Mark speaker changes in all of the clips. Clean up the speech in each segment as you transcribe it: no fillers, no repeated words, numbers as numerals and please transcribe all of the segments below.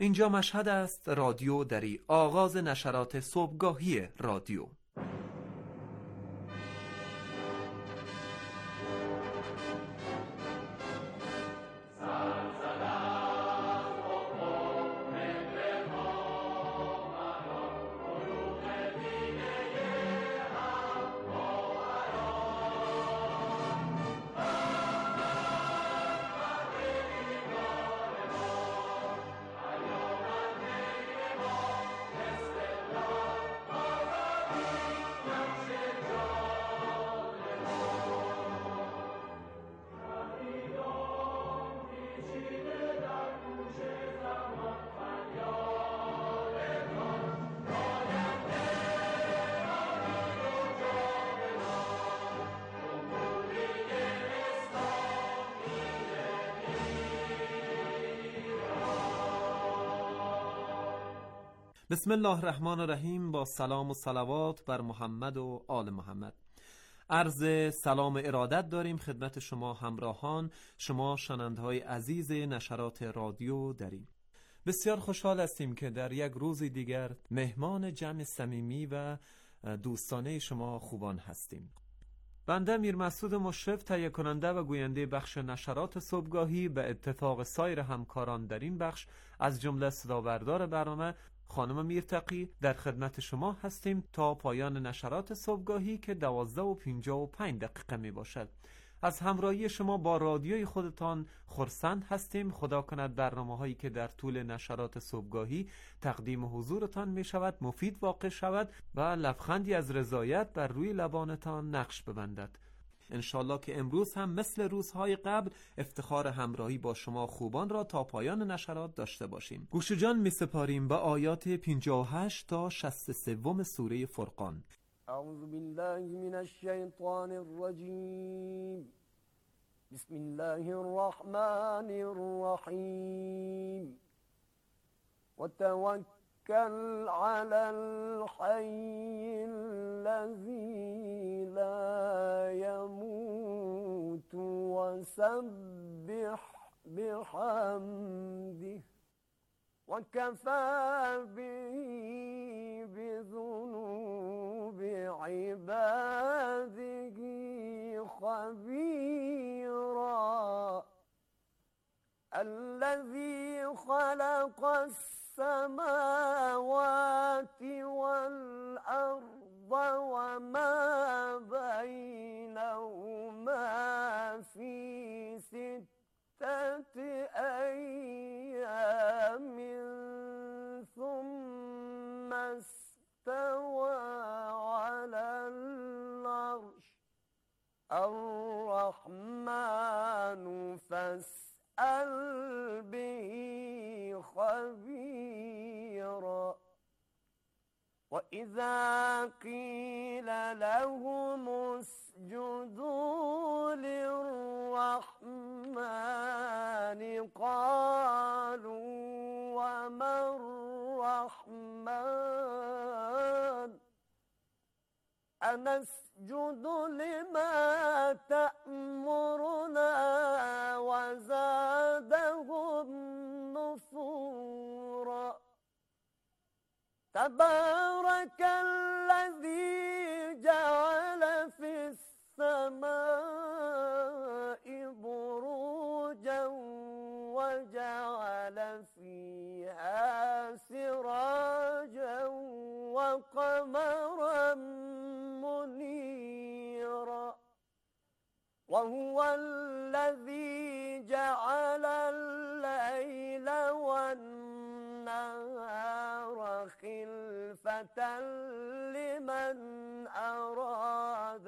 Speaker 1: اینجا مشهد است، رادیو دری، آغاز نشرات صبحگاهی رادیو. بسم الله الرحمن الرحیم. با سلام و صلوات بر محمد و آل محمد. عرض سلام ارادت داریم خدمت شما همراهان، شما شنونده‌های عزیز نشرات رادیو دری. بسیار خوشحال هستیم که در یک روز دیگر مهمان جمع صمیمی و دوستانه شما خوبان هستیم. بنده میر مسعود مشرف، تهیه کننده و گوینده بخش نشرات صبحگاهی، به اتفاق سایر همکاران در این بخش از جمله صداوردار برنامه خانم میرتقی در خدمت شما هستیم تا پایان نشرات صبحگاهی که 12:55 می باشد. از همراهی شما با رادیوی خودتان خرسند هستیم. خدا کند برنامه هایی که در طول نشرات صبحگاهی تقدیم حضورتان می شود مفید واقع شود و لبخندی از رضایت بر روی لبانتان نقش ببندد. انشالله که امروز هم مثل روزهای قبل افتخار همراهی با شما خوبان را تا پایان نشرات داشته باشیم. گوش جان می سپاریم به آیات 58 تا 63 سوره فرقان.
Speaker 2: اعوذ بالله من الشیطان الرجیم. بسم الله الرحمن الرحیم. وتوكل على الحي الذي لا يموت وسبح بحمده وكفى به بذنوب عباده خبيرا. الذي خلق السماوات والأرض وما بينهما في 6 أيام ثم استوى على العرش. الرحمن فاسأل به خبيرا. وإذا قيل لهم اسجدوا للرحمن قالوا وما الرحمن أنسجد لما تأمرنا وزادهم نفورا. تبارك الذي جعل في السماء بروجا وجعل فيها سراجا وقمرا منيرا. وهو الذي جعل الليل والنهار خلفة لمن أراد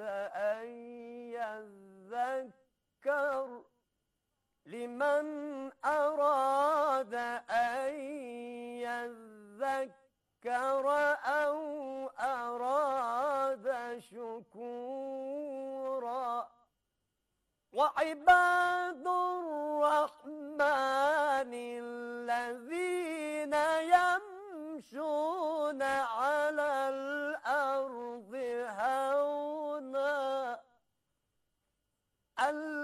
Speaker 2: أن يذكر أو أراد شكورا. وعباد الرحمن الذين يمشون على الأرض هونا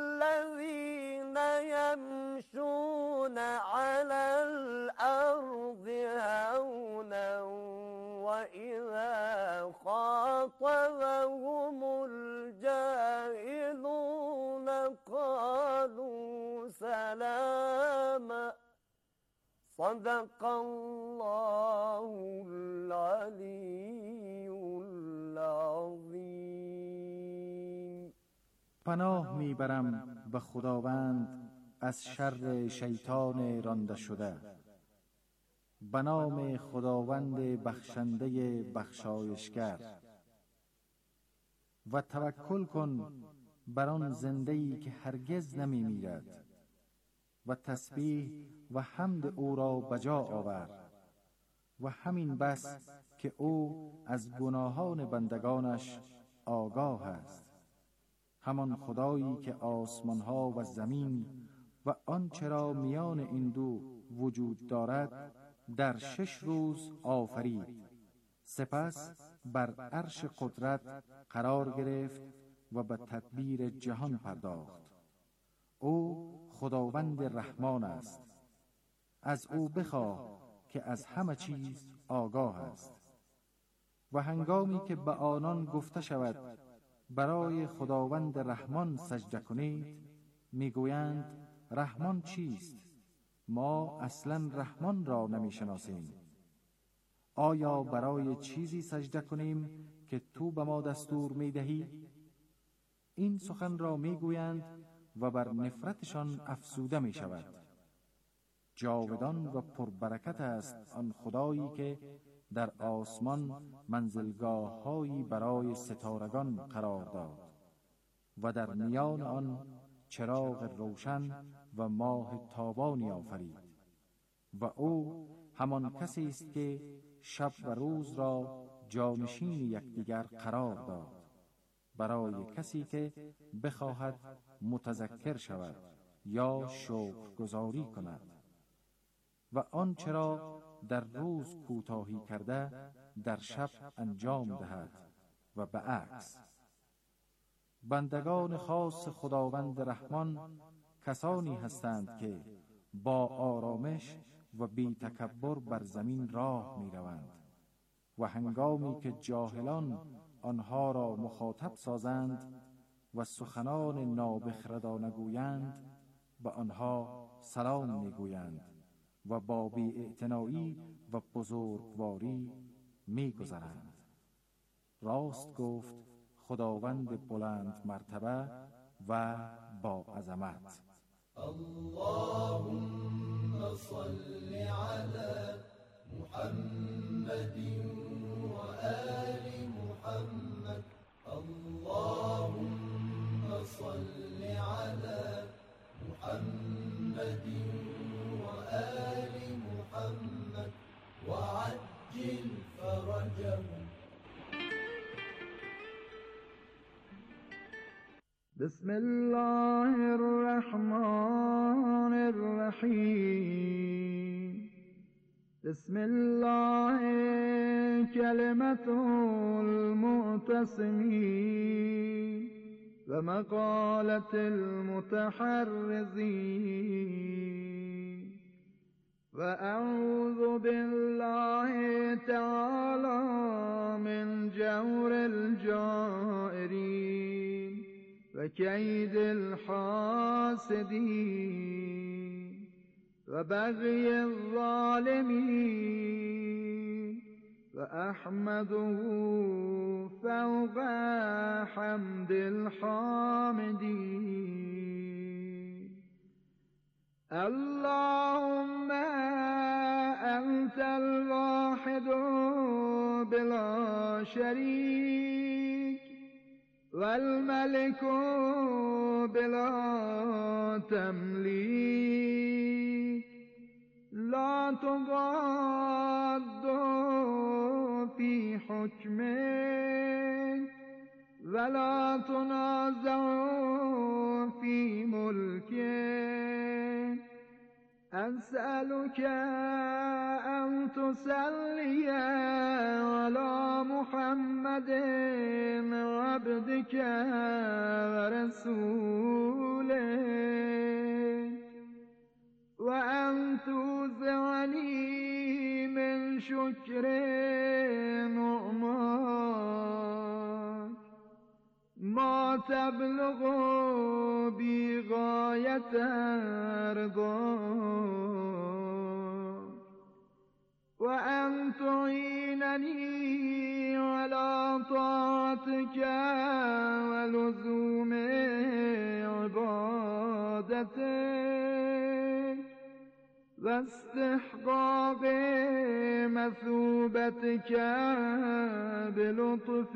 Speaker 2: الذين يمشون على الأرض وإذا خاطبهم الجاهلون قالوا سلاما صدق الله العلی العظیم.
Speaker 3: پناه میبرم به خداوند از شر شیطان رانده شده. به نام خداوند بخشنده بخشایشگر. و توکل کن بر آن زنده‌ای که هرگز نمی میرد و تسبیح و حمد او را بجا آور. و همین بس که او از گناهان بندگانش آگاه است. همان خدایی که آسمانها و زمین و آنچه را میان این دو وجود دارد در 6 روز آفرید، سپس بر عرش قدرت قرار گرفت و به تدبیر جهان پرداخت. او خداوند رحمان است. از او بخواه که از همه چیز آگاه است. و هنگامی که به آنان گفته شود برای خداوند رحمان سجده کنید، میگویند رحمان چیست؟ ما اصلا رحمان را نمیشناسیم. آیا برای چیزی سجده کنیم که تو به ما دستور میدهی؟ این سخن را میگویند و بر نفرتشان افسوده میشود. جاودان و پربرکت است آن خدایی که در آسمان منزلگاه‌هایی برای ستارگان قرار داد و در میان آن چراغ روشن و ماه تابانی آفرید. و او همان کسی است که شب و روز را جانشین یکدیگر قرار داد، برای کسی که بخواهد متذکر شود یا شکرگزاری کند. و آنچه را در روز کوتاهی کرده در شب انجام دهد و به عکس. بندگان خاص خداوند رحمان کسانی هستند که با آرامش و بی تکبر بر زمین راه می روند و هنگامی که جاهلان آنها را مخاطب سازند و سخنان نابخردانه گویند، به آنها سلام می گویند و با بی‌اعتنایی و بزرگواری می گذرند. راست گفت خداوند بلند مرتبه و با عظمت.
Speaker 4: اللهم صل على محمد و آل محمد. اللهم صل على محمد و آل محمد وعجل فرجهم.
Speaker 5: بسم الله الرحمن الرحیم. بسم الله کلمة المعتصمین و مقالة المتحرزین. و اعوذ بالله تعالی من جور الجائرین و کید الحاسدین و بغی الظالمین و احمده فوق حمد الحامدین. اللهم انت الواحد بلا شریک والملك بلا تملیک لا تضاد في حكمك ولا تنازع في ملكك. أسألك أن تصلي على محمد عبدك ورسولك وأن توزعني من شكر تبلغ بی غایت ارضا و ان تعیننی علی طاعتک و لزوم عبادتک و استحقاق مثوبتک بلطف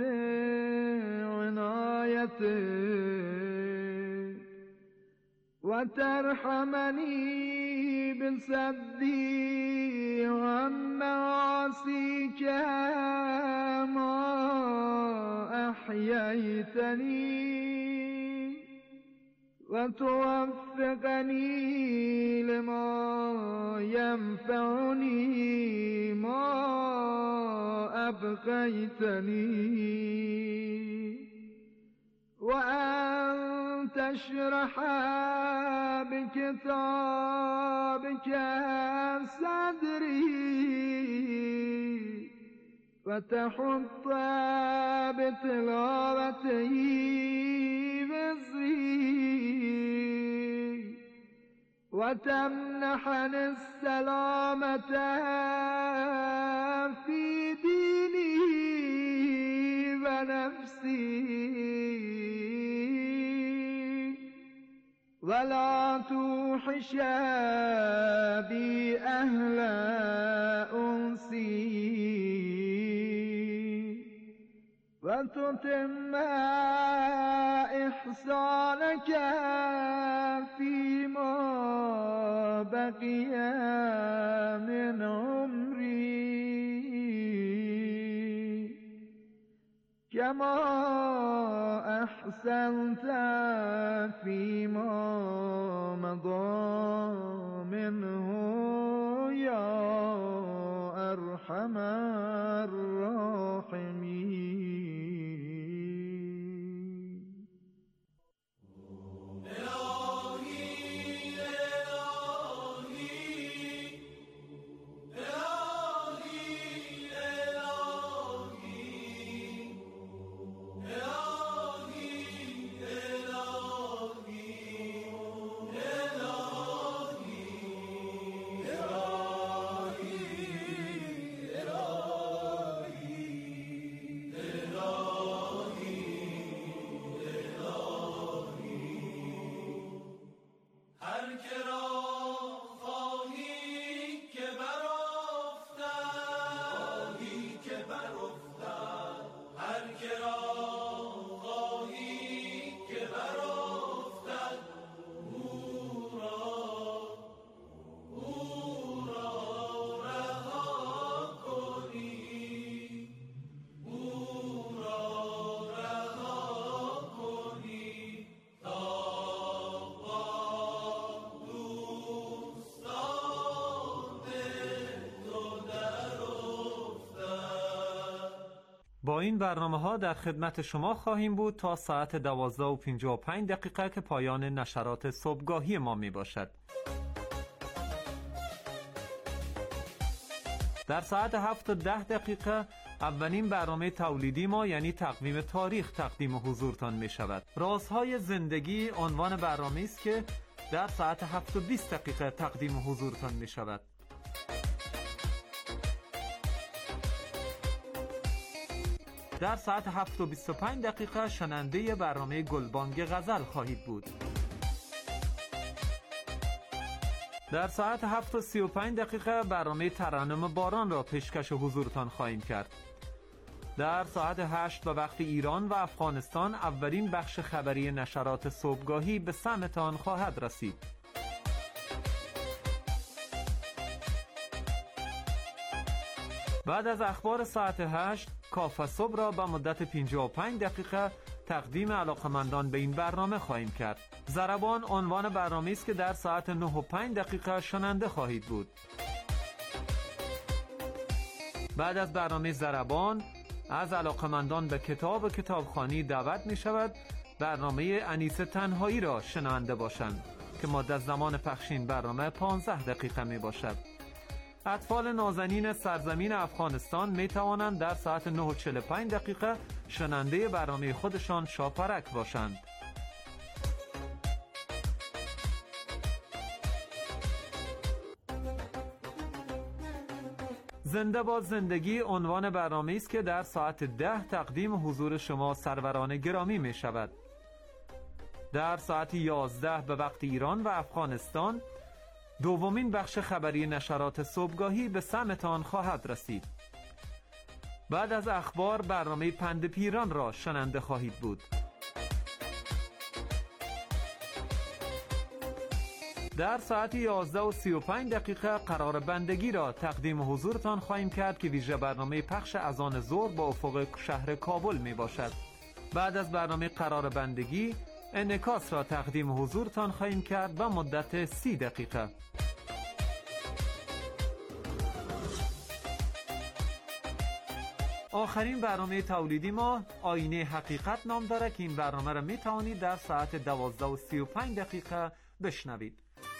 Speaker 5: عنایتک و ترحمنی بصدی عن معاصیک ما احییتنی و توفقنی لما ینفعنی ما ابقیتنی و ان تشرح بکتابک صدری و تحط بتلاوته وزری و تمنحنی السلامة فی دینی و نفسی ولا توحش بی اهل انسی و تتم احسانک فیما بقی من عمری کما احسنت فیما مضی منه یا ارحم الراحمین.
Speaker 1: با این برنامه‌ها در خدمت شما خواهیم بود تا ساعت 12:55 که پایان نشرات صبحگاهی ما می باشد. در ساعت 7:10 اولین برنامه تولیدی ما یعنی تقویم تاریخ تقدیم حضورتان می شود. رازهای زندگی عنوان برنامه است که در ساعت 7:20 تقدیم حضورتان می شود. در ساعت 7:25 شنونده برنامه گلبانگ غزل خواهید بود. در ساعت 7:35 برنامه ترنم باران را پیشکش حضورتان خواهیم کرد. در ساعت 8 به وقت ایران و افغانستان اولین بخش خبری نشرات صبحگاهی به سمعتان خواهد رسید. بعد از اخبار ساعت 8 کافه صبح را به مدت 55 تقدیم علاقمندان به این برنامه خواهیم کرد. ضربان عنوان برنامه است که در ساعت 9:05 شنونده خواهید بود. بعد از برنامه ضربان از علاقمندان به کتاب و کتابخوانی دعوت می شود برنامه انیس تنهایی را شنونده باشند که مدت زمان پخش این برنامه 15 دقیقه می باشد. اطفال نازنین سرزمین افغانستان می توانند در ساعت 9:45 شنونده برنامه خودشان شاپرک باشند. زنده با زندگی عنوان برنامه است که در ساعت 10 تقدیم حضور شما سروران گرامی می شود. در ساعت 11 به وقت ایران و افغانستان دومین بخش خبری نشرات صبحگاهی به سمتان خواهد رسید. بعد از اخبار برنامه پند پیران را شنونده خواهید بود. در ساعت 11:35 قرار بندگی را تقدیم حضورتان خواهیم کرد که ویژه برنامه پخش اذان ظهر با افق شهر کابل می باشد. بعد از برنامه قرار بندگی انعکاس را تقدیم حضورتان خواهیم کرد و مدت 30 دقیقه. آخرین برنامه تولیدی ما آینه حقیقت نام داره که این برنامه را می توانید در ساعت 12:35 بشنوید.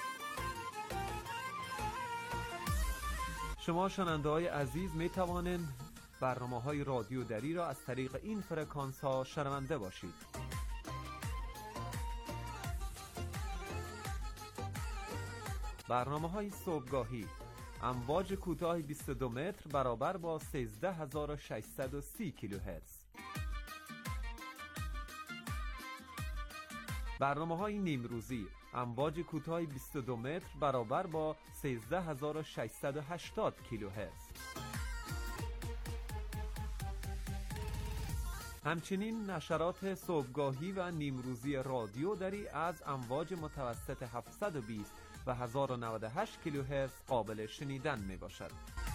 Speaker 1: شما شنونده های عزیز می توانید برنامه های رادیو دری را از طریق این فرکانس ها شنونده باشید. برنامه های صبحگاهی امواج کوتاه 22 متر برابر با 13630 کیلوهرتز. برنامه های نیمروزی امواج کوتاه 22 متر برابر با 13680 کیلوهرتز. همچنین نشرات صبحگاهی و نیمروزی رادیو دری از امواج متوسط 720 و 1098 کیلوهرتز قابل شنیدن می باشد.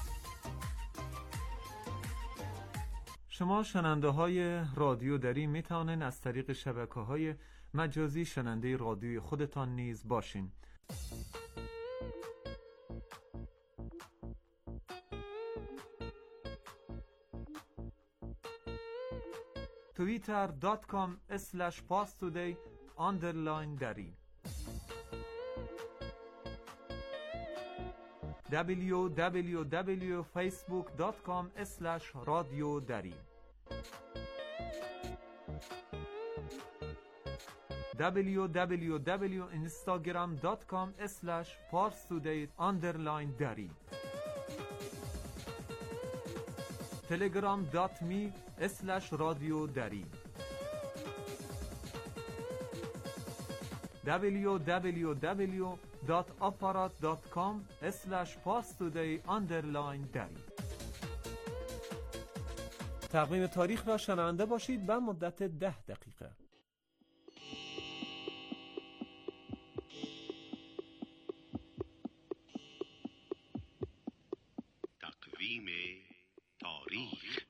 Speaker 1: شما شنونده های رادیو دری می توانید از طریق شبکه های مجازی شنونده رادیوی خودتان نیز باشین. twitter.com/pastoday_dari www.facebook.com/radiodari www.instagram.com/parstoday_dari telegram.me/radiodari www.aparat.com/parstoday_dari. تقویم تاریخ را شنونده باشید و مدت 10 دقیقه.
Speaker 6: تقویم تاریخ.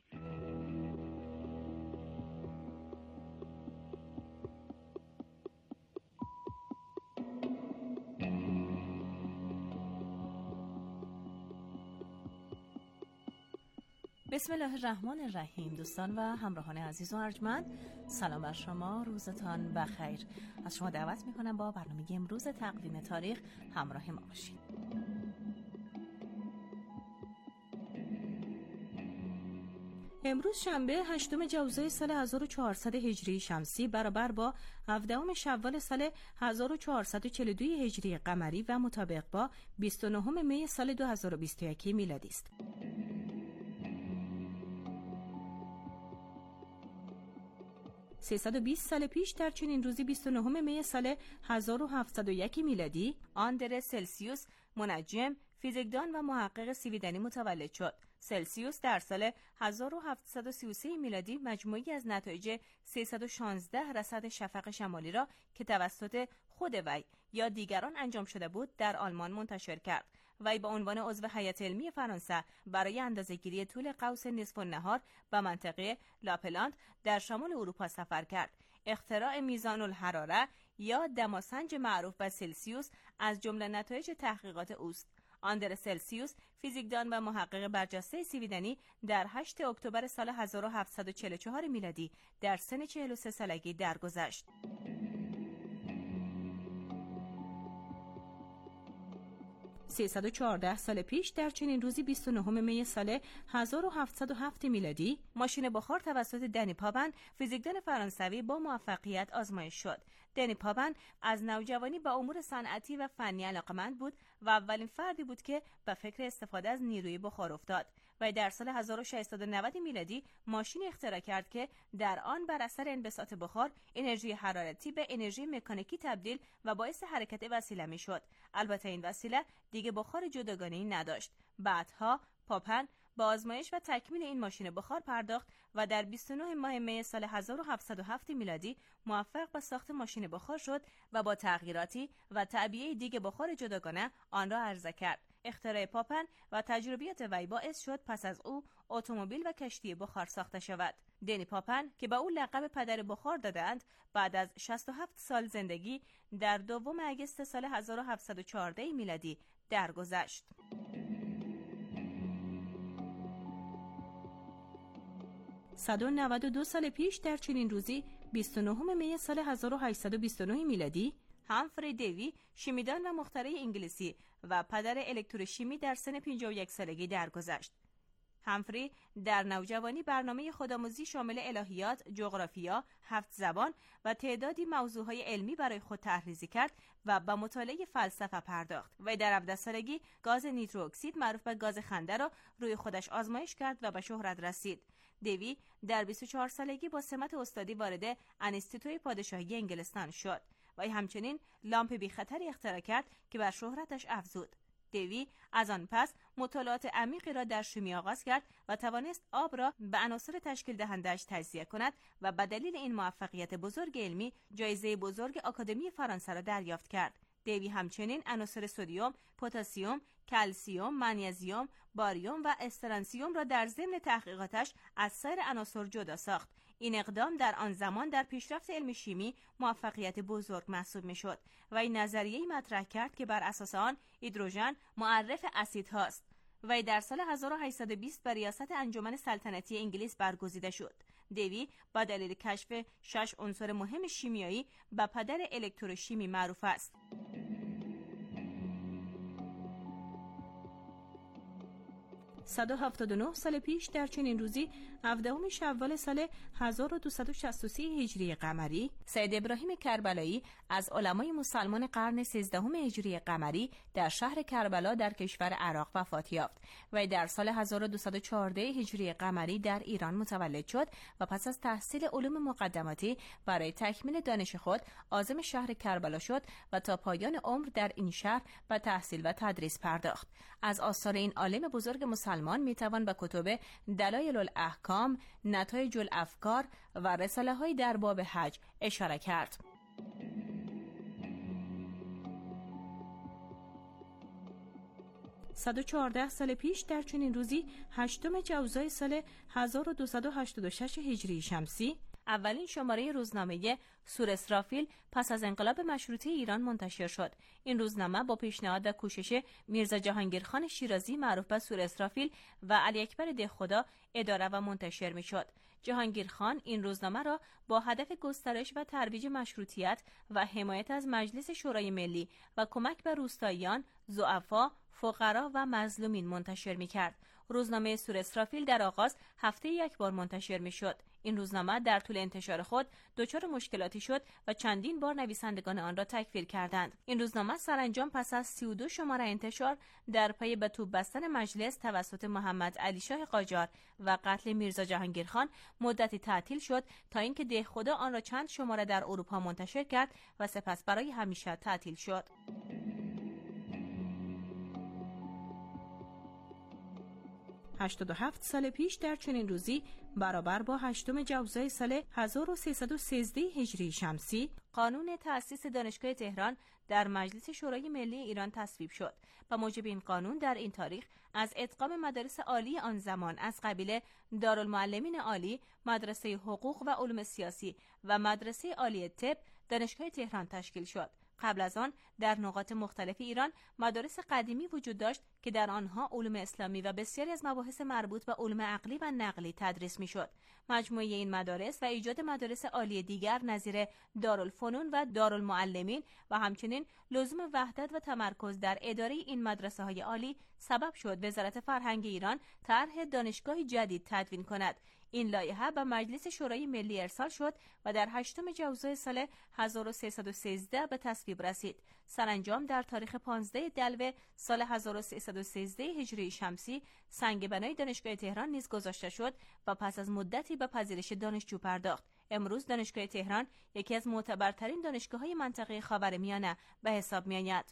Speaker 7: بسم الله الرحمن الرحیم. دوستان و همراهان عزیز و ارجمند، سلام بر شما، روزتان بخیر. از شما دعوت میکنم با برنامه امروز تقویم تاریخ همراه ما باشید. امروز شنبه 8 جوزای سال 1400 هجری شمسی برابر با 17 شوال سال 1442 هجری قمری و مطابق با 29 می سال 2021 میلادی است. 320 سال پیش در چنین روزی 29 می سال 1701 میلادی آندره سلسیوس منجم، فیزیکدان و محقق سویدنی متولد شد. سلسیوس در سال 1733 میلادی مجموعی از نتایج 316 رصد شفق شمالی را که توسط خود وی یا دیگران انجام شده بود در آلمان منتشر کرد. وی به عنوان عضو هیئت علمی فرانسه برای اندازه‌گیری طول قوس نصف النهار و منطقه لاپلاند در شمال اروپا سفر کرد. اختراع میزان الحراره یا دماسنج معروف به سلسیوس از جمله نتایج تحقیقات اوست. آندره سلسیوس، فیزیکدان و محقق برجسته سویدنی، در 8 اکتبر سال 1744 میلادی در سن 43 سالگی درگذشت. 314 سال پیش در چنین روزی 29 می سال 1707 میلادی ماشین بخار توسط دنی پابن فیزیکدان فرانسوی با موفقیت آزمایش شد. دنی پابن از نوجوانی به امور صنعتی و فنی علاقه‌مند بود و اولین فردی بود که به فکر استفاده از نیروی بخار افتاد و در سال 1690 میلادی ماشینی اختراع کرد که در آن بر اثر انبساط بخار انرژی حرارتی به انرژی مکانیکی تبدیل و باعث حرکت وسیله میشد. البته این وسیله دیگه بخار جداگانه‌ای نداشت. بعدها پاپن با آزمایش و تکمیل این ماشین بخار پرداخت و در 29 ماه می سال 1707 میلادی موفق به ساخت ماشین بخار شد و با تغییراتی و تعبیه دیگ بخار جداگانه آن را عرضه کرد. اختراع پاپن و تجربیات وی باعث شد پس از او اتومبیل و کشتی بخار ساخته شود. دنی پاپن که به او لقب پدر بخار دادند، بعد از 67 سال زندگی در 2 آگوست سال 1714 میلادی درگذشت. 192 سال پیش در چنین روزی 29 می سال 1829 میلادی همفری دیوی شیمیدان و مخترع انگلیسی و پدر الکتروشیمی در سن 51 سالگی درگذشت. همفری در نوجوانی برنامه خودآموزی شامل الهیات، جغرافیا، 7 زبان و تعدادی موضوعهای علمی برای خود طرحریزی کرد و به مطالعه فلسفه پرداخت. و در 17 سالگی گاز نیترو اکسید معروف به گاز خنده را روی خودش آزمایش کرد و به شهرت رسید. دیوی در 24 سالگی با سمت استادی وارد انستیتوی پادشاهی انگلستان شد و همچنین لامپ بی خطری اختراع کرد که بر شهرتش افزود. دیوی از آن پس مطالعات عمیقی را در شیمی آغاز کرد و توانست آب را به عناصر تشکیل دهنده‌اش تجزیه کند و به دلیل این موفقیت بزرگ علمی جایزه بزرگ آکادمی فرانسه را دریافت کرد. دیوی همچنین عناصر سدیم، پتاسیم، کلسیم، منیزیم، باریوم و استرانسیوم را در ضمن تحقیقاتش از سایر عناصر جدا ساخت. این اقدام در آن زمان در پیشرفت علم شیمی موفقیت بزرگ محسوب می‌شد و این نظریه‌ای مطرح کرد که بر اساس آن هیدروژن معرف اسیدهاست. و در سال 1820 بر ریاست انجمن سلطنتی انگلیس برگزیده شد. دیوی با دلیل کشف 6 عنصر مهم شیمیایی به پدر الکتروشیمی معروف است. 179 سال پیش در چنین روزی 17 شوال سال 1263 هجری قمری سید ابراهیم کربلایی از علمای مسلمان قرن 13 هجری قمری در شهر کربلا در کشور عراق وفات یافت و در سال 1214 هجری قمری در ایران متولد شد و پس از تحصیل علوم مقدماتی برای تکمیل دانش خود عازم شهر کربلا شد و تا پایان عمر در این شهر به تحصیل و تدریس پرداخت. از آثار این عالم بزرگ مسلمان میتوان به کتب دلایل الاحکام، نتایج الافکار و رساله‌های در باب حج اشاره کرد. صد و 14 سال پیش در چنین روزی 8 جوزای سال 1286 هجری شمسی اولین شماره روزنامه سور اسرافیل پس از انقلاب مشروطه ایران منتشر شد. این روزنامه با پیشنهاد و کوشش میرزا جهانگیرخان شیرازی معروف به سور اسرافیل و علی اکبر دهخدا اداره و منتشر میشد. جهانگیرخان این روزنامه را با هدف گسترش و ترویج مشروطیت و حمایت از مجلس شورای ملی و کمک به روستاییان، ضعفا، فقرا و مظلومین منتشر می‌کرد. روزنامه سور اسرافیل در آغاز هفته یک بار منتشر می‌شد. این روزنامه در طول انتشار خود دچار مشکلاتی شد و چندین بار نویسندگان آن را تکفیر کردند. این روزنامه سرانجام پس از 32 شماره انتشار در پی به توپ بستن مجلس توسط محمد علی شاه قاجار و قتل میرزا جهانگیرخان مدتی تعطیل شد تا اینکه دهخدا آن را چند شماره در اروپا منتشر کرد و سپس برای همیشه تعطیل شد. 87 سال پیش در چنین روزی برابر با 8 جوزای سال 1313 هجری شمسی قانون تأسیس دانشگاه تهران در مجلس شورای ملی ایران تصویب شد. با موجب این قانون در این تاریخ از ادغام مدارس عالی آن زمان از قبیل دارالمعلمین عالی، مدرسه حقوق و علوم سیاسی و مدرسه عالی طب دانشگاه تهران تشکیل شد. قبل از آن در نقاط مختلف ایران مدارس قدیمی وجود داشت که در آنها علوم اسلامی و بسیاری از مباحث مربوط به علوم عقلی و نقلی تدریس میشد. مجموعه این مدارس و ایجاد مدارس عالی دیگر نظیر دارالفنون و دارالمعلمین و همچنین لزوم وحدت و تمرکز در اداره این مدرسه های عالی سبب شد وزارت فرهنگ ایران طرح دانشگاه جدید تدوین کند. این لایحه به مجلس شورای ملی ارسال شد و در 8 جوزای سال 1313 به تصویب رسید. سرانجام در تاریخ 15 دلو سال 1313 هجری شمسی سنگ بنای دانشگاه تهران نیز گذاشته شد و پس از مدتی به پذیرش دانشجو پرداخت. امروز دانشگاه تهران یکی از معتبرترین دانشگاه‌های منطقه خاورمیانه به حساب می‌آید.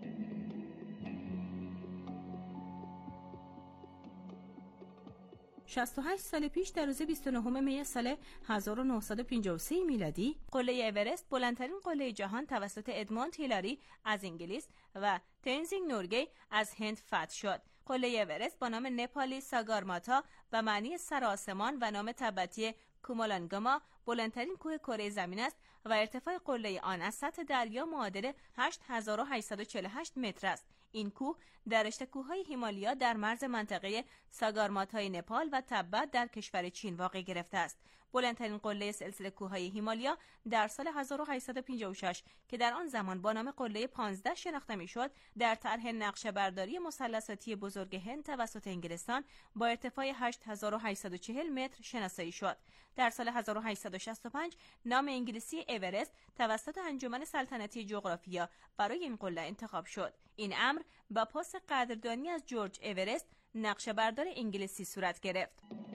Speaker 7: 68 سال پیش در روز 29 می سال 1953 میلادی قله اورست بلندترین قله جهان توسط ادموند هیلاری از انگلیس و تنزینگ نورگی از هند فتح شد. قله اورست با نام نپالی ساگارماتا و معنی سر آسمان و نام تبتی کومالانگاما بلندترین کوه کره زمین است و ارتفاع قله آن از سطح دریا معادل 8848 متر است. این کوه در رشته کوههای هیمالیا در مرز منطقه ساگارماتای نپال و تبت در کشور چین واقع گرفته است. بلندترین قله سلسله کوههای هیمالیا در سال 1856 که در آن زمان با نام قله 15 شناخته میشد، در طرح نقشه‌برداری مثلثاتی بزرگ هند توسط انگلستان با ارتفاع 8840 متر شناسایی شد. در سال 1865 نام انگلیسی اورست توسط انجمن سلطنتی جغرافیا برای این قله انتخاب شد. این امر با پاس قدردانی از جورج اورست نقشه‌بردار انگلیسی صورت گرفت.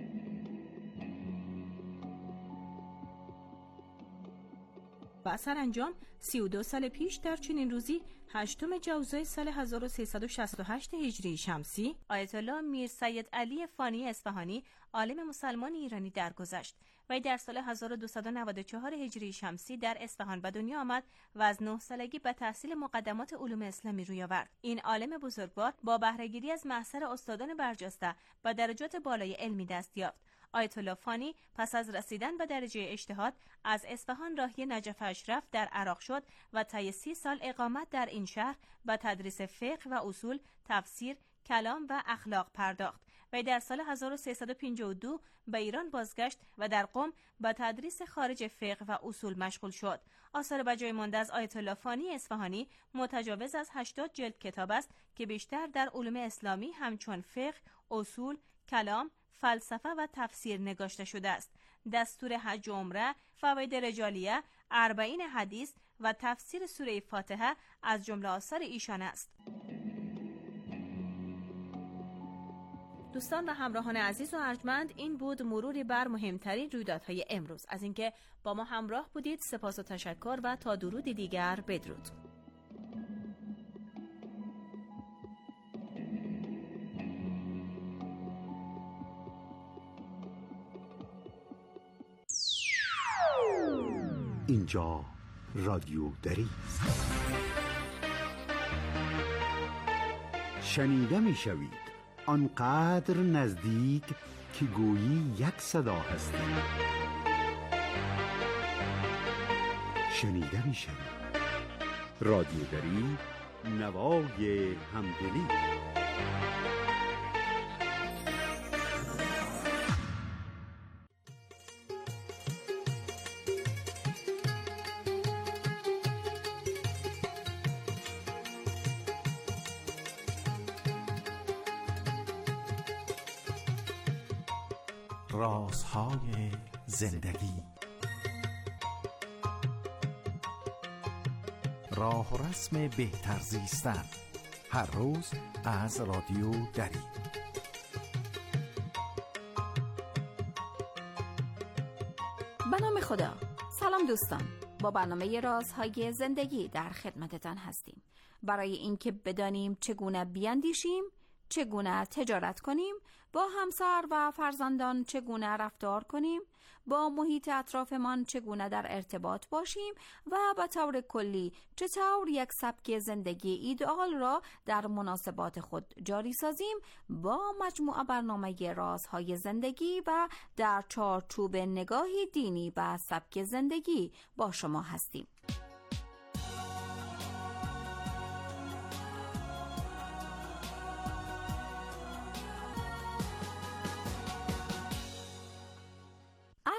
Speaker 7: و سرانجام 32 سال پیش در چنین روزی 8 جوزای سال 1368 هجری شمسی آیت الله میر سید علی فانی اصفهانی عالم مسلمان ایرانی درگذشت. وی در سال 1294 هجری شمسی در اصفهان به دنیا آمد و از 9 سالگی به تحصیل مقدمات علوم اسلامی روی آورد. این عالم بزرگوار با بهره‌گیری از محضر استادان برجسته به درجات بالای علمی دست یافت. آیت الله فانی پس از رسیدن به درجه اجتهاد از اصفهان راهی نجف اشرف در عراق شد و طی 30 سال اقامت در این شهر به تدریس فقه و اصول، تفسیر، کلام و اخلاق پرداخت. وی در سال 1352 به ایران بازگشت و در قم به تدریس خارج فقه و اصول مشغول شد. آثار بجای مانده از آیت الله فانی اصفهانی متجاوز از 80 جلد کتاب است که بیشتر در علوم اسلامی همچون فقه، اصول، کلام، فلسفه و تفسیر نگاشته شده است. دستور حج و عمره، فواید رجالیه، 40 حدیث و تفسیر سوره فاتحه از جمله آثار ایشان است. دوستان و همراهان عزیز و ارجمند، این بود مروری بر مهمترین رویدادهای امروز. از اینکه با ما همراه بودید سپاس و تشکر و تا درودی دیگر بدرود.
Speaker 8: اینجا رادیو دری است. شنیده می شوید آنقدر نزدیک که گویی یک صدا هستید. شنیده می شوید رادیو دری، نوای همدلی.
Speaker 9: رازهای زندگی، راه و رسم بهتر زیستن، هر روز از رادیو دری.
Speaker 10: به نام خدا. سلام دوستان، با برنامه رازهای زندگی در خدمتتان هستیم. برای اینکه بدانیم چگونه بیاندیشیم، چگونه تجارت کنیم، با همسر و فرزندان چگونه رفتار کنیم، با محیط اطرافمان چگونه در ارتباط باشیم و به طور کلی چطور یک سبک زندگی ایدئال را در مناسبات خود جاری سازیم، با مجموعه برنامه رازهای زندگی و در چارچوب نگاهی دینی به سبک زندگی با شما هستیم.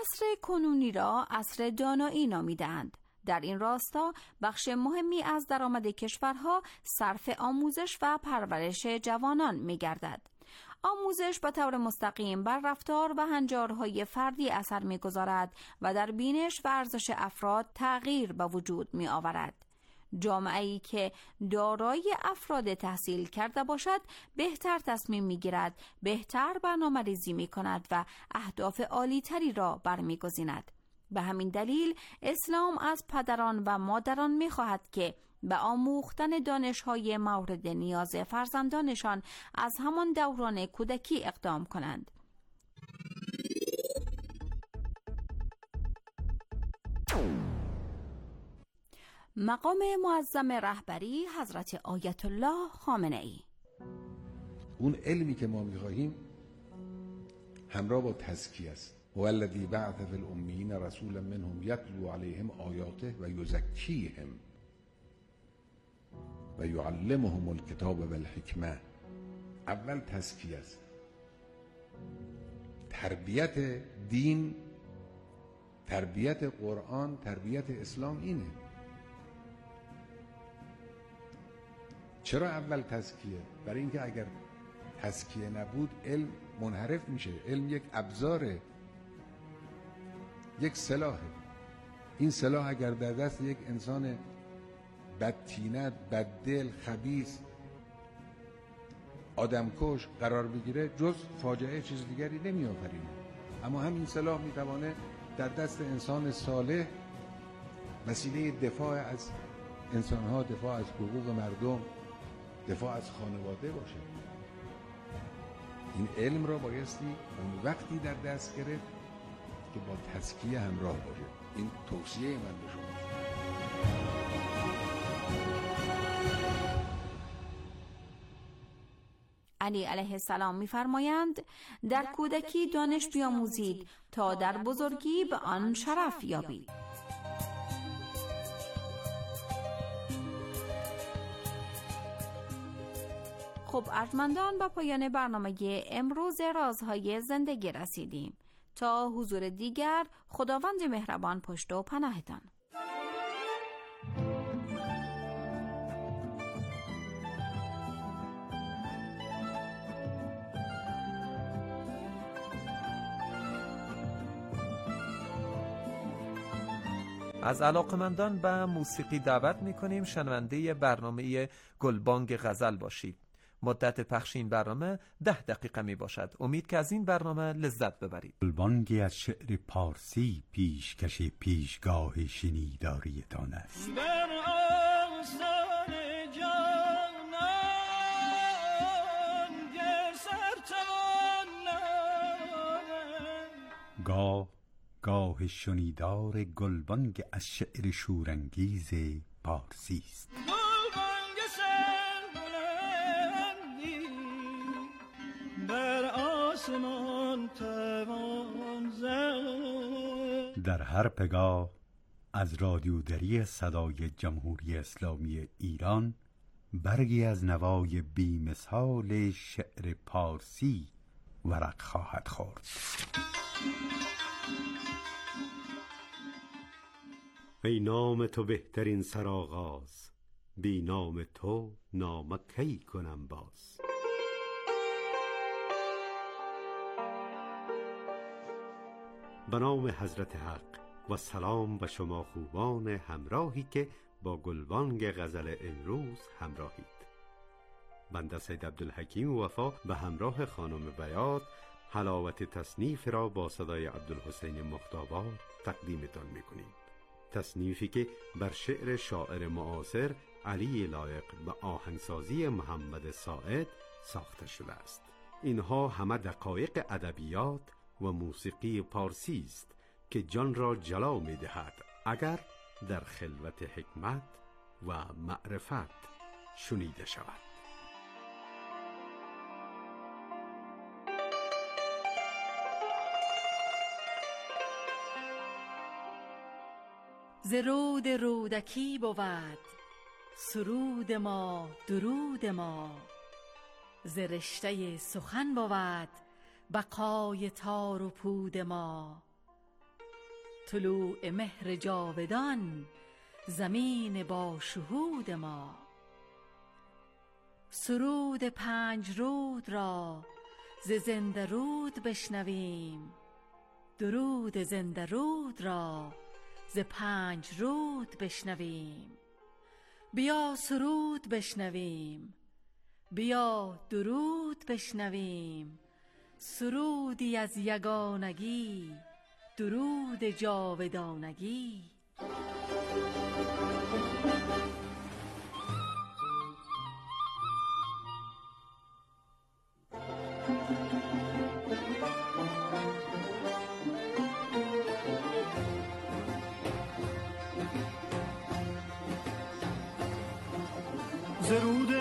Speaker 10: عصر کنونی را عصر دانایی نامیدند. در این راستا بخش مهمی از درآمد کشورها صرف آموزش و پرورش جوانان می‌گردد. آموزش به طور مستقیم بر رفتار و هنجارهای فردی اثر می‌گذارد و در بینش و ارزش افراد تغییر به وجود می‌آورد. جامعه‌ای که دارای افراد تحصیل کرده باشد بهتر تصمیم می‌گیرد، بهتر برنامه‌ریزی می‌کند و اهداف عالی‌تری را برمی‌گزیند. به همین دلیل اسلام از پدران و مادران می‌خواهد که به آموختن دانش‌های مورد نیاز فرزندانشان از همان دوران کودکی اقدام کنند. مقام معظم رهبری حضرت آیت الله خامنه‌ای.
Speaker 11: اون علمی که ما می‌خواهیم همراه با تزکیه است. والذی بعث فی الامیین رسولا منهم یتلو علیهم آیاته و یزکیهم و یعلمهم الکتاب والحکمه. اول تزکیه است. تربیت دین، تربیت قرآن، تربیت اسلام اینه. چرا اول تزکیه؟ برای اینکه اگر تزکیه نبود علم منحرف میشه. علم یک ابزاره، یک سلاحه. این سلاح اگر در دست یک انسان بدطینت، بددل، خبیث، آدمکش قرار بگیره جز فاجعه چیز دیگری نمیآفرینه. اما همین سلاح میتوانه در دست انسان صالح وسیله دفاع از انسانها، دفاع از حقوق مردم، دفاع از خانواده باشه. این علم را بایستی اون وقتی در دست گرفت که با تزکیه همراه باشه. این توصیه من به شما.
Speaker 10: علی علیه السلام می‌فرمایند در کودکی دانش بیاموزید تا در بزرگی به آن شرف یابید. خب ارجمندان، به پایان برنامه امروز رازهای زندگی رسیدیم. تا حضور دیگر، خداوند مهربان پشت و پناهتان.
Speaker 1: از علاقمندان به موسیقی دعوت می‌کنیم شنونده برنامه گلبانگ غزل باشید. مدت پخش این برنامه 10 دقیقه می باشد. امید که از این برنامه لذت ببرید.
Speaker 8: گلبانگی از شعر پارسی پیشکش پیشگاه شنیداریتان است. گاه شنیدار گلبانگ از شعر شورانگیز پارسی است. در هر پگاه از رادیودری صدای جمهوری اسلامی ایران برگی از نوای بی‌مثال شعر پارسی ورق خواهد خورد. ای نام تو بهترین سرآغاز، بی نام تو نام کی کنم باز. به نام حضرت حق و سلام به شما خوبان همراهی که با گلبانگ غزل امروز همراهید. بنده سید عبدالحکیم وفا به همراه خانم بیات حلاوت تصنیف را با صدای عبدالحسین مختابار تقدیمتان میکنیم. تصنیفی که بر شعر شاعر معاصر علی لایق و آهنگسازی محمد ساعد ساخته شده است. اینها همه دقایق ادبیات و موسیقی پارسی است که جان را جلا می دهد اگر در خلوت حکمت و معرفت شنیده شود.
Speaker 12: ز رود رودکی بود سرود ما درود ما، ز رشته سخن بود بقای تار و پود ما. طلوع مهر جاودان زمین با شهود ما. سرود 5 رود را ز زنده رود بشنویم، درود زنده رود را ز 5 رود بشنویم. بیا سرود بشنویم، بیا درود بشنویم، سرودی از یگانگی، درود جاودانگی.
Speaker 13: زرود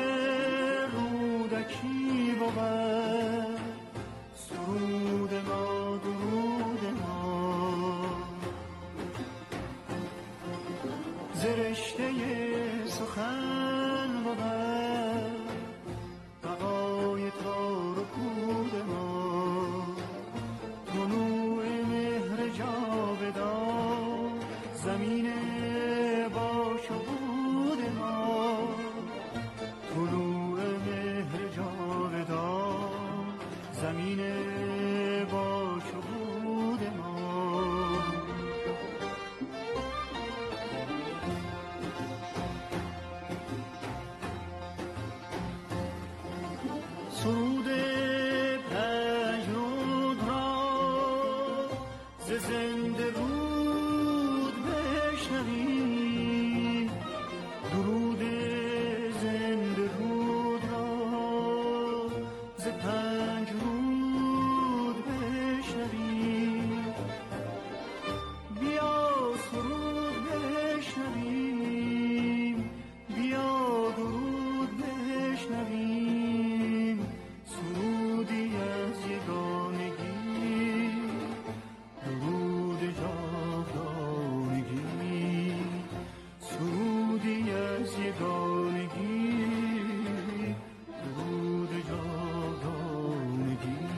Speaker 13: رودکی بود سرود ما، درود ما. زرشته سخن بود بقای تار و پود ما. طلوع مهر جاودان زمین با شهود ما. طلوع مهر جاودان زمین با شهود ما. سرود 5 رود را ز زنده رود بشنویم، درود زنده رود را ز 5 رود بشنویم. بیا سرود بشنویم، بیا درود بشنویم، سرودی از یگانگی، درود جاودانگی. سرودی از یگانگی، درود جاودانگی.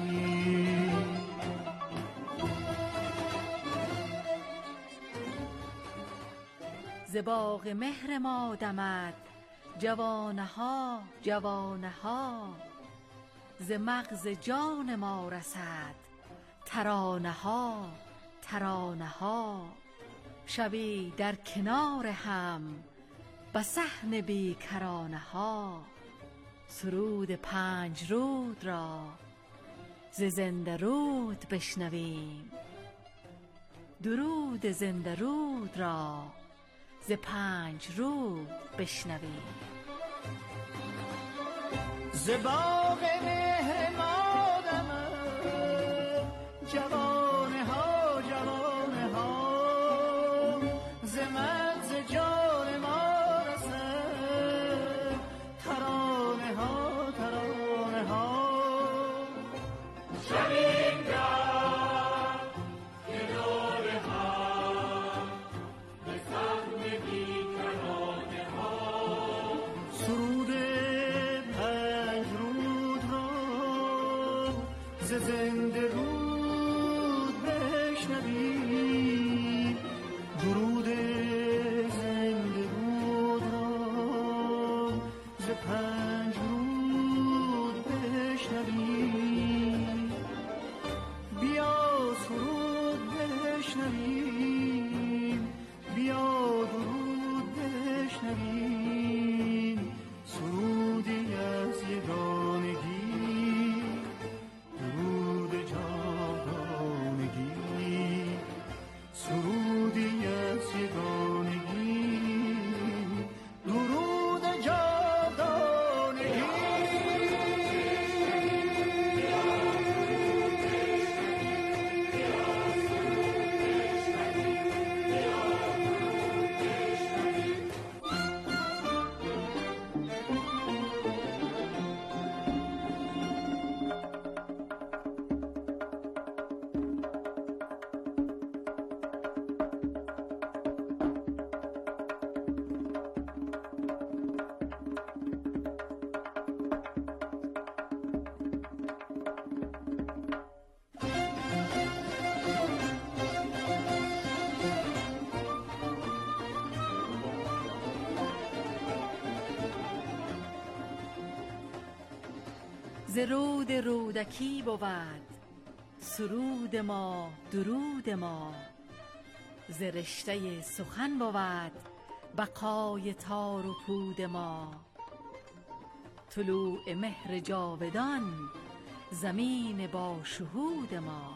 Speaker 12: ز باغ مهر ما دمد جوانه ها، جوانه ها. ز مغز جان ما رسد ترانه ها، ترانه ها. شبی در کنار هم به صحن بیکرانه ها. سرود 5 رود را ز زنده رود بشنویم، درود زنده رود را ز 5 رود بشنویم.
Speaker 13: ز باغ مهر ما دمد جوانه ها، جوانه ها. ز مغز جان ما رسد ترانه ها، ترانه ها. شبیم در کنار هم به صحن بیکرانه ها. سرود 5 رود را ز زنده رود
Speaker 12: ز رود رودکی بود سرود ما درود ما، ز رشته سخن بود بقای تار و پود ما. طلوع مهر جاودان زمین با شهود ما،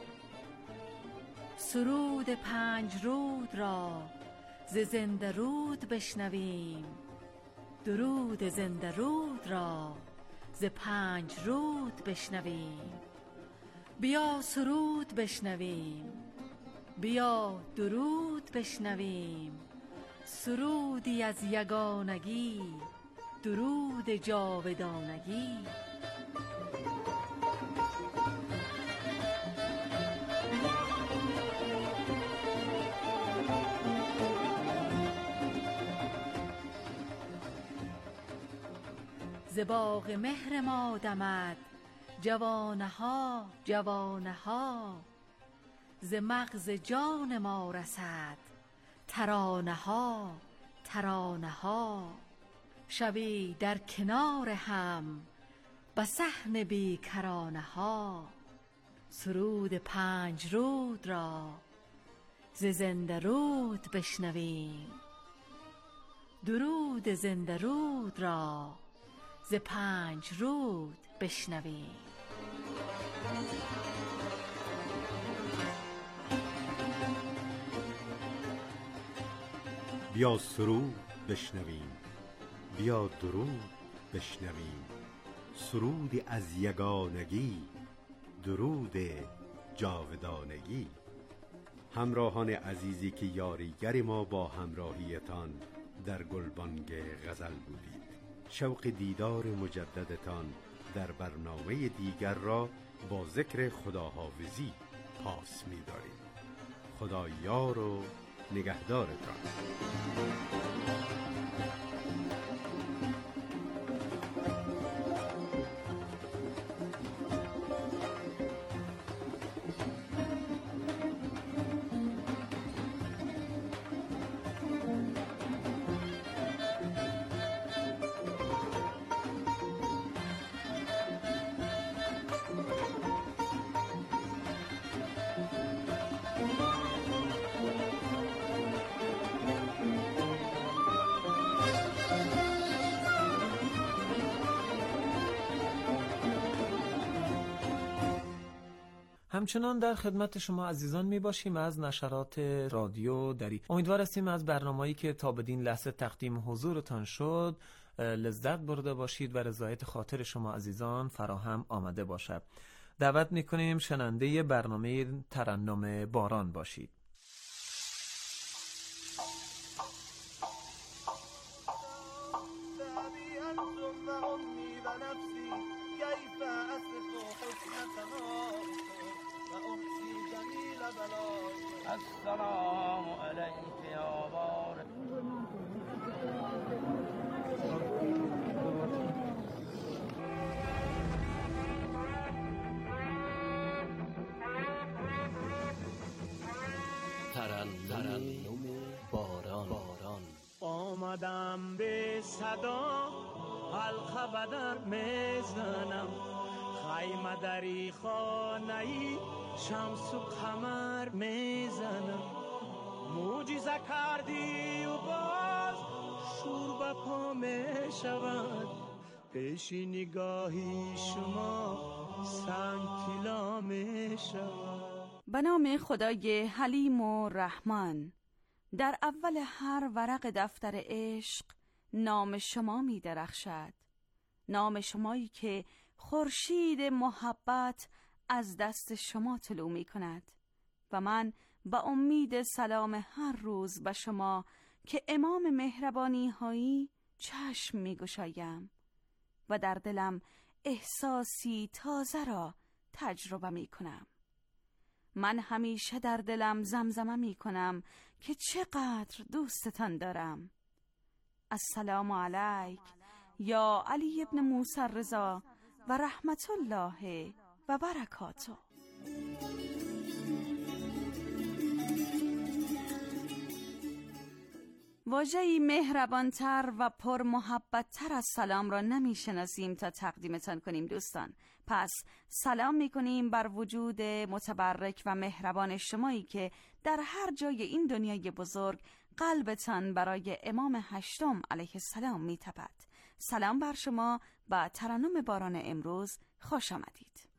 Speaker 12: سرود 5 رود را ز زنده رود بشنویم، درود زنده رود را ز 5 رود بشنویم. بیا سرود بشنویم، بیا درود بشنویم، سرودی از یگانگی، درود جاودانگی. ز باغ مهر ما دمد جوانه ها جوانه ها، ز مغز جان ما رسد ترانه ها ترانه ها. شبی در کنار هم به صحن بیکرانه ها، سرود 5 رود را ز زنده رود بشنویم، درود زنده رود را ز 5 رود بشنویم.
Speaker 8: بیا سرود بشنویم، بیا درود بشنویم، سرودی از یگانگی، درود جاودانگی. همراهان عزیزی که یاریگر ما با همراهیتان در گلبانگ غزل بودید، شوق دیدار مجددتان در برنامه دیگر را با ذکر خداحافظی پاس می‌داریم. خدا یار و نگهدارتان.
Speaker 1: همچنان در خدمت شما عزیزان می باشیم از نشرات رادیو دری. امیدوار هستیم از برنامه‌ای که تا بدین لحظه تقدیم حضورتان شد لذت برده باشید و رضایت خاطر شما عزیزان فراهم آمده باشد. دعوت می‌کنیم شنونده برنامه ترنم باران باشید.
Speaker 14: السلام علیک یا بار
Speaker 15: ترنم باران.
Speaker 14: آمدم به صدا حلقه بدر میزنم، خیمه دری خانه‌ای شمس و قمر میزنم. معجزه کردی و باز شور به پا میشود، پیش نگاهی شما سنگ طلا میشود.
Speaker 7: به نام خدای حلیم و رحمان. در اول هر ورق دفتر عشق نام شما می درخشد، نام شمایی که خورشید محبت از دست شما طلوع می کند و من با امید سلام هر روز به شما که امام مهربانی هایی چشم می گشایم و در دلم احساسی تازه را تجربه می کنم. من همیشه در دلم زمزمه می کنم که چقدر دوستتان دارم. السلام علیک یا علی ابن موسی رضا و رحمت الله و برکاته.
Speaker 10: واژه‌ای مهربانتر و پر محبت‌تر از سلام را نمی‌شناسیم تا تقدیمتان کنیم دوستان. پس سلام می‌کنیم بر وجود متبرک و مهربان شمایی که در هر جای این دنیای بزرگ قلبتان برای امام هشتم علیه السلام می‌تپد. سلام بر شما و ترنم باران امروز خوش آمدید.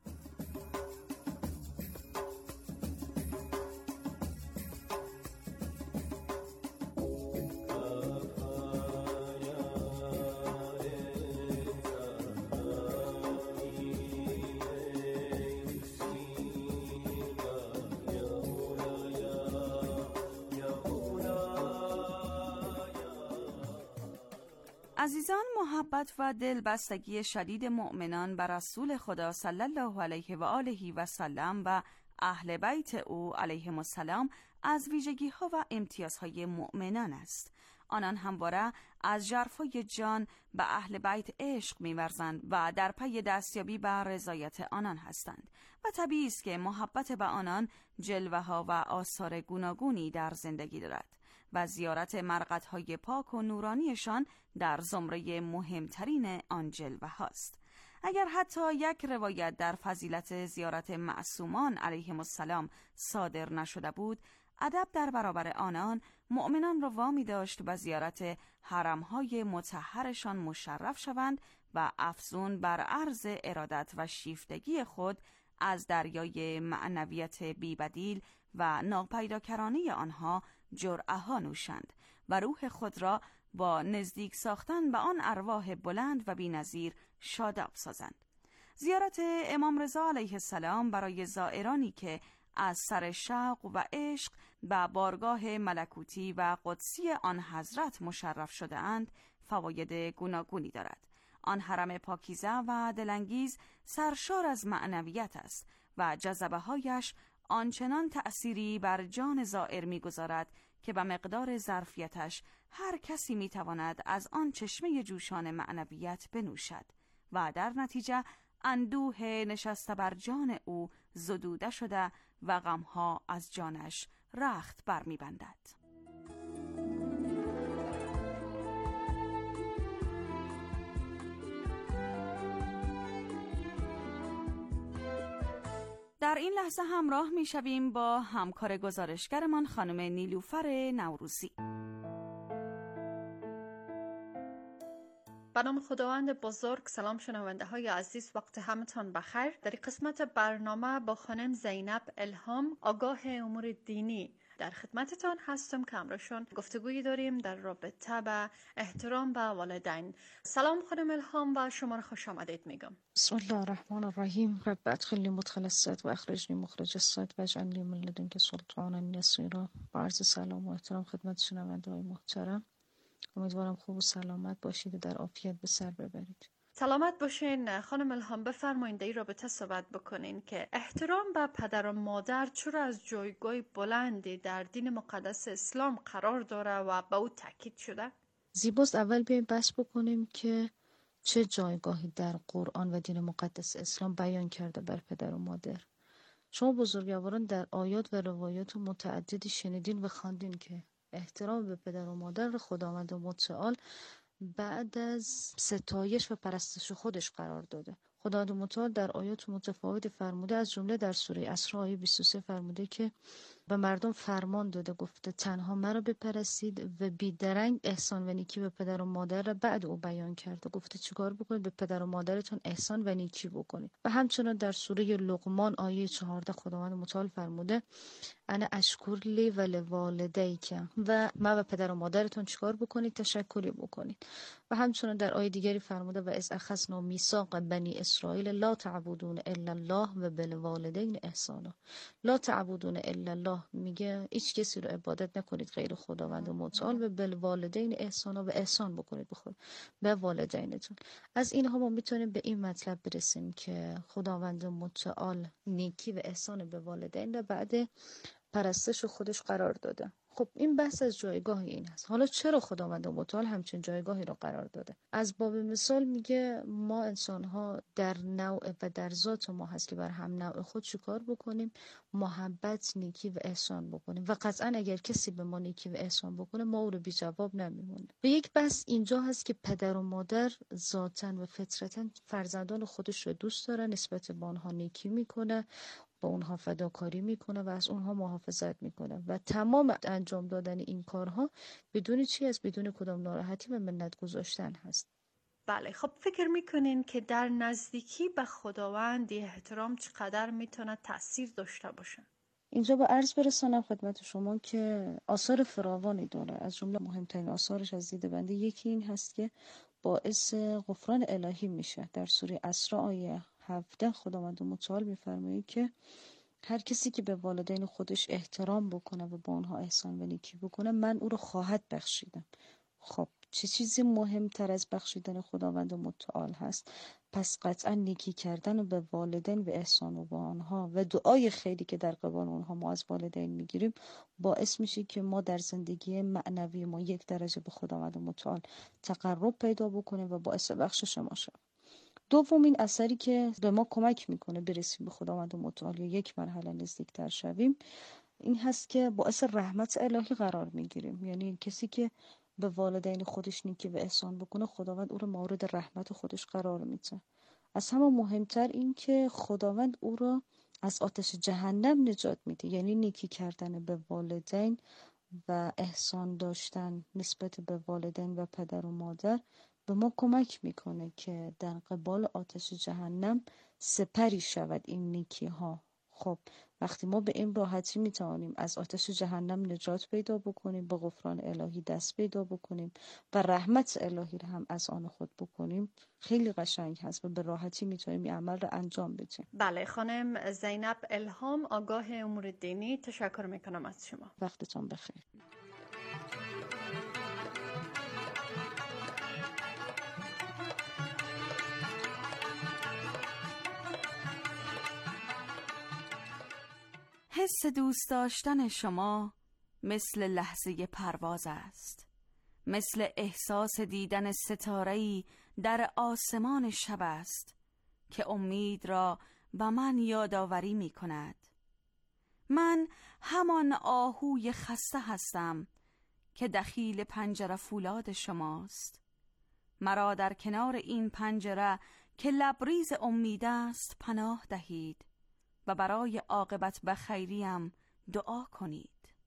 Speaker 10: عزیزان، محبت و دلبستگی شدید مؤمنان بر رسول خدا صلی الله علیه و آله و سلم و اهل بیت او علیهم السلام از ویژگی‌ها و امتیازهای مؤمنان است. آنان همواره از ژرفای جان به اهل بیت عشق می‌ورزند و در پی دستیابی بر رضایت آنان هستند و طبیعی است که محبت به آنان جلوه‌ها و آثار گوناگونی در زندگی دارد و زیارت مرقدهای پاک و نورانیشان در زمره مهمترین آن جلوه هاست. اگر حتی یک روایت در فضیلت زیارت معصومان علیهم السلام صادر نشده بود، ادب در برابر آنان مؤمنان را وامی داشت به زیارت حرمهای مطهرشان مشرف شوند و افزون بر عرض ارادت و شیفتگی خود از دریای معنویت بی‌بدیل و ناپیداکرانه آنها جرعه‌ها نوشند و روح خود را با نزدیک ساختن به آن ارواح بلند و بی‌نظیر شاداب سازند. زیارت امام رضا علیه السلام برای زائرانی که از سر شوق و عشق به بارگاه ملکوتی و قدسی آن حضرت مشرف شده اند فواید گوناگونی دارد. آن حرم پاکیزه و دلانگیز سرشار از معنویت است و جذبه‌هایش آنچنان تأثیری بر جان زائر می‌گذارد که به مقدار ظرفیتش هر کسی می‌تواند از آن چشمه جوشان معنویت بنوشد و در نتیجه اندوه نشسته بر جان او زدوده شده و غمها از جانش رخت برمی‌بندد. در این لحظه همراه می‌شویم با همکار گزارشگرمان خانم نیلوفر نوروزی.
Speaker 16: به نام خداوند بزرگ. سلام شنونده های عزیز، وقت همتان بخیر. در قسمت برنامه با خانم زینب الهام، آگاه امور دینی، در خدمتتان هستم که همراهشون گفتگویی داریم در رابطه به احترام به والدین. سلام خانم الهام و شما را خوش آمدید میگم.
Speaker 17: بسم الله الرحمن الرحیم. رب ادخلنی مدخل الصدق و اخرجنی مخرج الصدق واجعلنی من لدنک سلطانا نصیرا. با عرض سلام و احترام خدمت شنونده های محترم، امیدوارم خوب و سلامت باشید و در عافیت به سر ببرید.
Speaker 16: سلامت باشین. خانم الهام بفرمایید در این رابطه صحبت بکنین که احترام به پدر و مادر چرا از جایگاه بلندی در دین مقدس اسلام قرار داره و به او تاکید شده؟
Speaker 17: زیباست اول بیایم بحث بکنیم که چه جایگاهی در قرآن و دین مقدس اسلام بیان کرده بر پدر و مادر. شما بزرگواران در آیات و روایات متعددی شنیدین و خواندین که احترام به پدر و مادر خداوند متعال بعد از ستایش و پرستش خودش قرار داده. خداوند متعال در آیات متفاوت فرموده، از جمله در سوره اسراء آیه 23 فرموده که به مردم فرمان داده، گفته تنها مرا بپرستید و بیدرنگ احسان و نیکی به پدر و مادر را بعد او بیان کرده، گفته چیکار بکنید؟ به پدر و مادرتون احسان و نیکی بکنید. و همچنان در سوره لقمان آیه 14 خداوند متعال فرموده انا اشکر لی و لوالدیک، و ما به پدر و مادرتون چیکار بکنید؟ تشکری بکنید. و همچنان در آیه دیگری فرموده و از اخذنا میثاق بنی اسرائیل لا تعبدون الا الله و بالوالدین احسانا. لا تعبدون الا الله میگه هیچ کسی رو عبادت نکنید غیر خداوند متعال و بالوالدین احسانا، و احسان بکنید به والدینتون. از اینها ما میتونیم به این مطلب برسیم که خداوند متعال نیکی و احسان به والدین را بعد پرستش خودش قرار داده. خب این بحث از جایگاه این هست. حالا چرا خداوند متعال همچین جایگاهی رو قرار داده؟ از باب مثال میگه ما انسان‌ها در نوع و در ذات ما هست که بر هم نوع خود چیکار بکنیم؟ محبت، نیکی و احسان بکنیم و قطعا اگر کسی به ما نیکی و احسان بکنه ما او رو بی جواب نمیمونه. و یک بحث اینجا هست که پدر و مادر ذاتاً و فطرتاً فرزندان خودش رو دوست داره، نسبت به آنها نیکی میکنه، با اونها فداکاری میکنه و از اونها محافظت میکنه و تمام انجام دادن این کارها بدون چی است؟ بدون کدام ناراحتی و منت گذاشتن هست.
Speaker 16: بله، خب فکر میکنین که در نزدیکی به خداوند احترام چقدر میتونه تأثیر داشته باشه؟
Speaker 17: اینجا با عرض برسانم خدمت شما که آثار فراوانی داره. از جمله مهمترین آثارش از دید بنده یکی این هست که باعث غفران الهی میشه. در سوره اسراء آیه 17 خداوند متعال میفرمایه که هر کسی که به والدین خودش احترام بکنه و با اونها احسان و نیکی بکنه من او رو خواهد بخشیدم. خب چه چیزی مهمتر از بخشیدن خداوند متعال هست؟ پس قطعا نیکی کردن و به والدین و احسان و با آنها و دعای خیری که در قبال اونها ما از والدین میگیریم باعث میشه که ما در زندگی معنوی ما یک درجه به خداوند متعال تقرب پیدا بکنیم و باعث بخشش ما شد. دومین اثری که به ما کمک میکنه برسیم به خداوند متعال یا یک مرحله نزدیکتر شویم این هست که باعث رحمت الهی قرار میگیریم. یعنی کسی که به والدین خودش نیکی و احسان بکنه خداوند او رو مورد رحمت خودش قرار میده. از همه مهمتر این که خداوند او رو از آتش جهنم نجات میده. یعنی نیکی کردن به والدین و احسان داشتن نسبت به والدین و پدر و مادر به ما کمک میکنه که در قبال آتش جهنم سپری شود این نیکی ها. خب وقتی ما به این راحتی میتوانیم از آتش جهنم نجات پیدا بکنیم، به غفران الهی دست پیدا بکنیم و رحمت الهی رو هم از آن خود بکنیم، خیلی قشنگ هست و به راحتی میتونیم این عمل رو انجام بدیم.
Speaker 16: بله خانم زینب الهام، آگاه امور دینی، تشکر میکنم از شما.
Speaker 17: وقتتون بخیر.
Speaker 7: حس دوست داشتن شما مثل لحظه پرواز است، مثل احساس دیدن ستاره‌ای در آسمان شب است که امید را به من یادآوری می کند. من همان آهوی خسته هستم که دخیل پنجره فولاد شماست. مرا در کنار این پنجره که لبریز امید است پناه دهید و برای عاقبت به خیریم دعا کنید.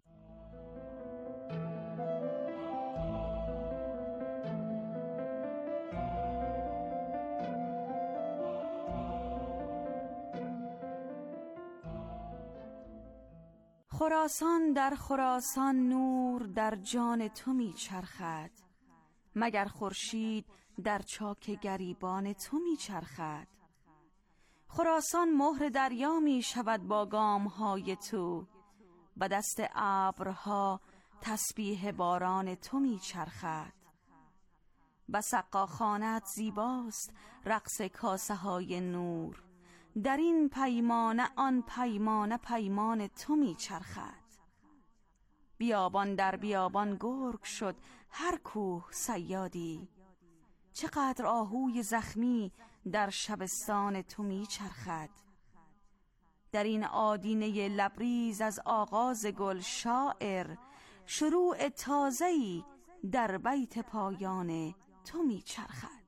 Speaker 7: خراسان در خراسان نور در جان تو می چرخد، مگر خورشید در چاک گریبان تو می چرخد. خراسان مهر دریا می شود با گام های تو، و دست ابرها تسبیح باران تو می چرخد. و سقاخانت زیباست رقص کاسه های نور، در این پیمانه آن پیمانه پیمان تو می چرخد. بیابان در بیابان گرگ شد هر کوه صیادی، چقدر آهوی زخمی در شبستان تو می چرخد. در این آدینه لبریز از آغاز گل شاعر، شروع تازه‌ای در بیت پایان تو می چرخد.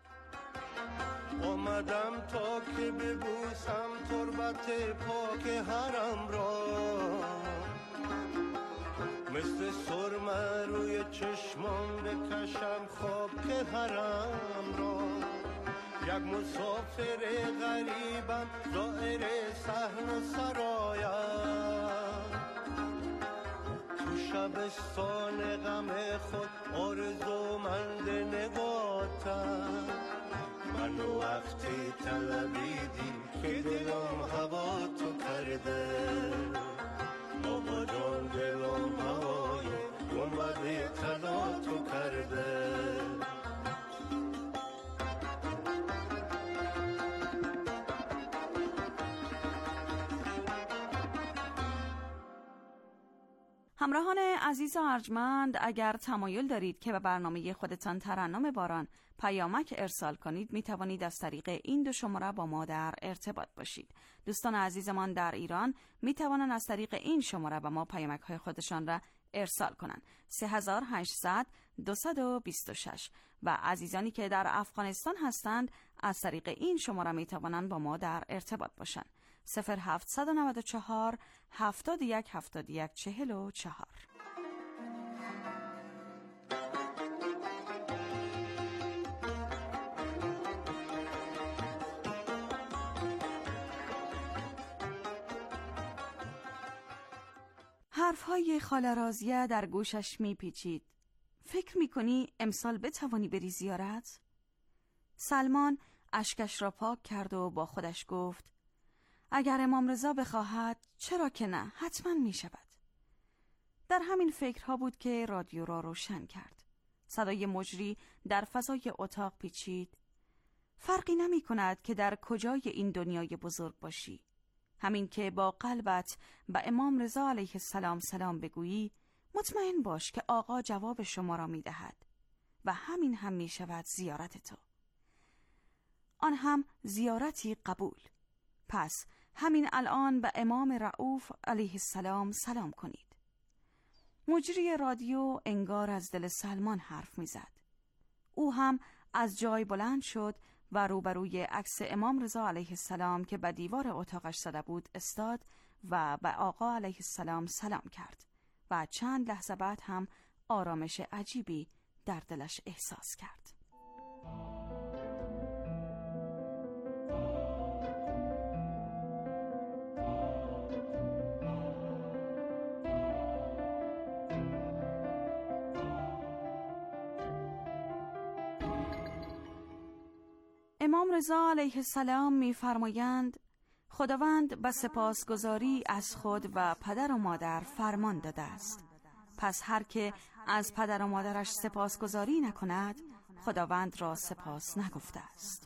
Speaker 18: آمدم تا که ببوسم تربت پاک حرم را، مثل سرمه روی چشمان بکشم خاک حرم را. یک مسافر غریبم زائر صحن و سرایم، تو شبستان غم خود آرزومند نگاتم. من وقتی طلبیدی که دلم هوا تو کرده، بابا جان دلم هوای گنبد طلا تو کرده.
Speaker 10: همراهان عزیز و ارجمند، اگر تمایل دارید که به برنامه خودتان ترنم باران پیامک ارسال کنید، می توانید از طریق این دو شماره با ما در ارتباط باشید. دوستان عزیزمان در ایران می توانند از طریق این شماره به ما پیامک های خودشان را ارسال کنند. 3800 226 و عزیزانی که در افغانستان هستند از طریق این شماره می توانند با ما در ارتباط باشند. 0794 71 71 44. حرفهای خاله راضیه در گوشش میپیچید. فکر میکنی امسال بتوانی بری زیارت؟ سلمان اشکش را پاک کرد و با خودش گفت اگر امام رضا بخواهد چرا که نه، حتما میشود. در همین فکرها بود که رادیو را روشن کرد. صدای مجری در فضای اتاق پیچید. فرقی نمی کند که در کجای این دنیای بزرگ باشی. همین که با قلبت به امام رضا علیه السلام سلام بگویی، مطمئن باش که آقا جواب شما را می دهد و همین هم می شود زیارت تو. آن هم زیارتی قبول. پس همین الان به امام رؤوف علیه السلام سلام کنید. مجری رادیو انگار از دل سلمان حرف می زد. او هم از جای بلند شد و روبروی عکس امام رضا علیه السلام که به دیوار اتاقش زده بود استاد و به آقا علیه السلام سلام کرد و چند لحظه بعد هم آرامش عجیبی در دلش احساس کرد. امام رضا علیه السلام می‌فرمایند خداوند به سپاسگزاری از خود و پدر و مادر فرمان داده است. پس هر که از پدر و مادرش سپاسگزاری نکند، خداوند را سپاس نگفته است.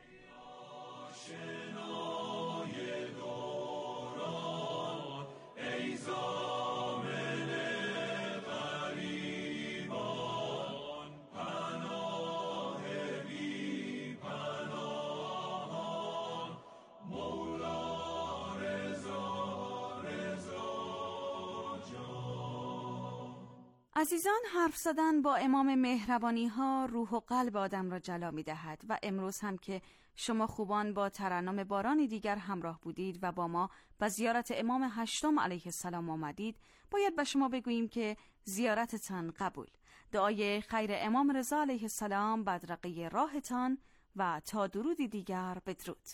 Speaker 10: عزیزان، حرف زدن با امام مهربانی ها روح و قلب آدم را جلا می دهد و امروز هم که شما خوبان با ترنم بارانی دیگر همراه بودید و با ما به زیارت امام هشتم علیه السلام آمدید، باید به شما بگوییم که زیارتتان قبول. دعای خیر امام رضا علیه السلام بدرقه راهتان و تا درودی دیگر بدرود.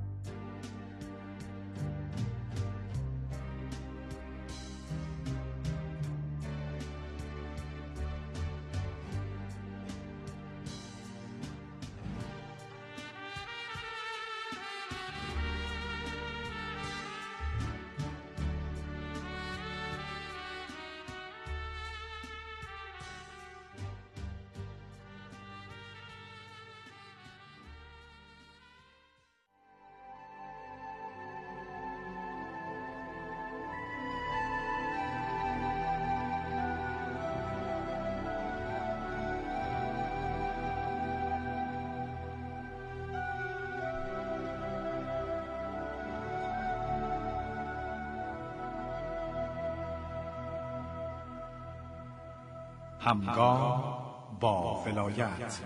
Speaker 9: همگام با ولایت.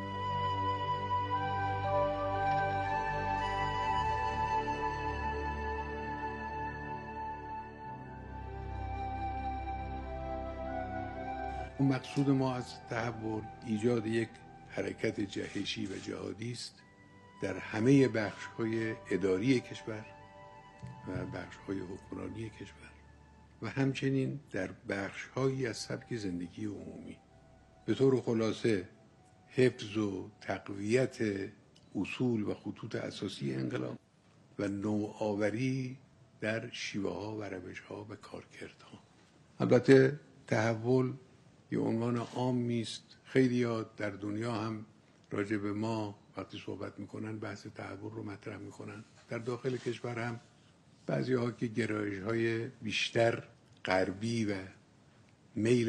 Speaker 11: مقصود ما از تحول ایجاد یک حرکت جهشی و جهادی است در همه بخش‌های اداری کشور و بخش‌های حکمرانی کشور و همچنین در بخش‌هایی از سبک زندگی عمومی. به طور خلاصه حفظ و تقویت اصول و خطوط اساسی انقلاب و نوآوری در شیوه‌ها و روش‌ها و کارکردها. البته تحول یه عنوان عامی است. خیلی‌ها در دنیا هم راجع به ما وقتی صحبت میکنن بحث تحول رو مطرح میکنن. در داخل کشور هم بعضی‌ها که گرایش‌های بیشتر غربی و
Speaker 19: میل